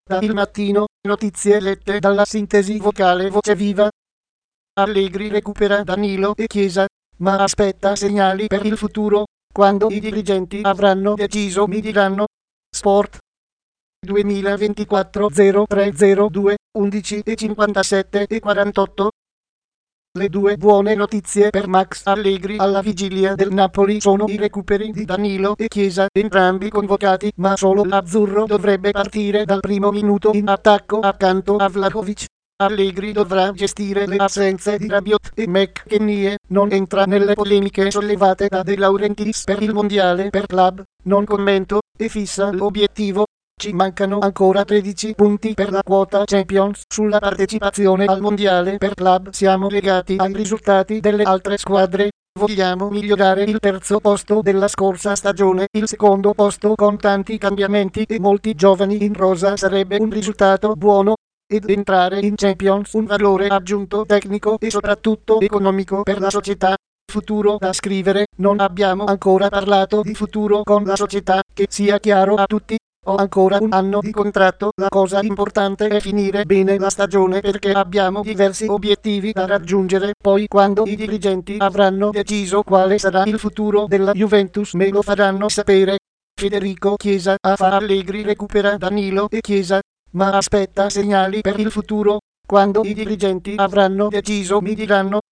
Da Il Mattino, notizie lette dalla sintesi vocale Voce Viva. Allegri recupera Danilo e Chiesa, ma aspetta segnali per il futuro. Quando i dirigenti avranno deciso mi diranno. Sport 2024 0302 11 e 57 e 48. Le due buone notizie per Max Allegri alla vigilia del Napoli sono i recuperi di Danilo e Chiesa, entrambi convocati, ma solo l'azzurro dovrebbe partire dal primo minuto in attacco accanto a Vlahovic. Allegri dovrà gestire le assenze di Rabiot e McKennie, non entra nelle polemiche sollevate da De Laurentiis per il mondiale per club, non commento, e fissa l'obiettivo. Ci mancano ancora 13 punti per la quota Champions. Sulla partecipazione al mondiale per club siamo legati ai risultati delle altre squadre. Vogliamo migliorare il terzo posto della scorsa stagione, il secondo posto con tanti cambiamenti e molti giovani in rosa sarebbe un risultato buono. Ed entrare in Champions un valore aggiunto tecnico e soprattutto economico per la società. Futuro da scrivere, non abbiamo ancora parlato di futuro con la società, che sia chiaro a tutti. Ho ancora un anno di contratto, la cosa importante è finire bene la stagione perché abbiamo diversi obiettivi da raggiungere, poi quando i dirigenti avranno deciso quale sarà il futuro della Juventus me lo faranno sapere. Federico Chiesa Allegri recupera Danilo e Chiesa, ma aspetta segnali per il futuro. Quando i dirigenti avranno deciso mi diranno.